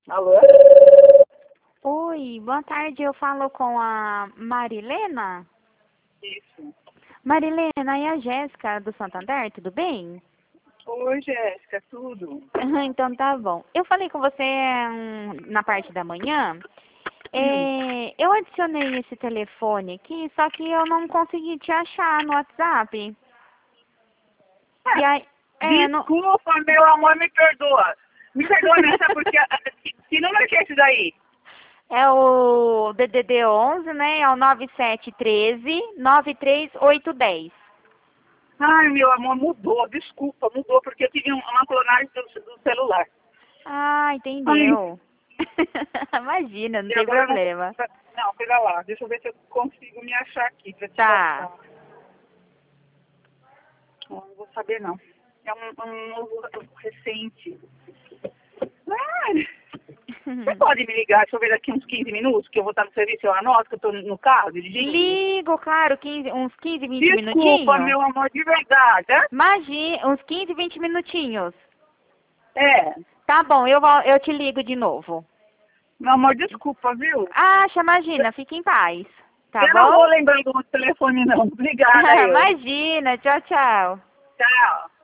Alô? Oi, boa tarde. Eu falo com a Marilena. Isso. Marilena, é a Jéssica do Santander, tudo bem? Oi, Jéssica, tudo? Então tá bom. Eu falei com você na parte da manhã. Eu adicionei esse telefone aqui, só que eu não consegui te achar no WhatsApp. E aí, não, Desculpa, meu amor, me perdoa. Me perdoa, né? Sabe porque que número que é esse daí? é o DDD 11, né? É o 9713-93810. Ai, meu amor, mudou, desculpa, mudou, porque eu tive uma clonagem do celular. Ah, Ai, entendeu. Imagina, não e tem agora eu não... problema. Não, pera lá, deixa eu ver se eu consigo me achar aqui pra te Tá. passar. Não vou saber, não. É um novo recente. Ai, você pode me ligar, deixa eu ver daqui uns 15 minutos, que eu vou estar no serviço, eu anoto que eu tô no carro dirigindo? Ligo, claro, uns 15, 20 Desculpa, minutinhos. meu amor, de verdade, hein? Imagina, uns 15, 20 minutinhos. É, Tá bom, eu te ligo de novo. meu amor, desculpa, viu? Acha, imagina, fique em paz. Tá Eu não vou bom? lembrar do telefone, não. Obrigada, eu. Imagina, tchau, tchau. Tchau.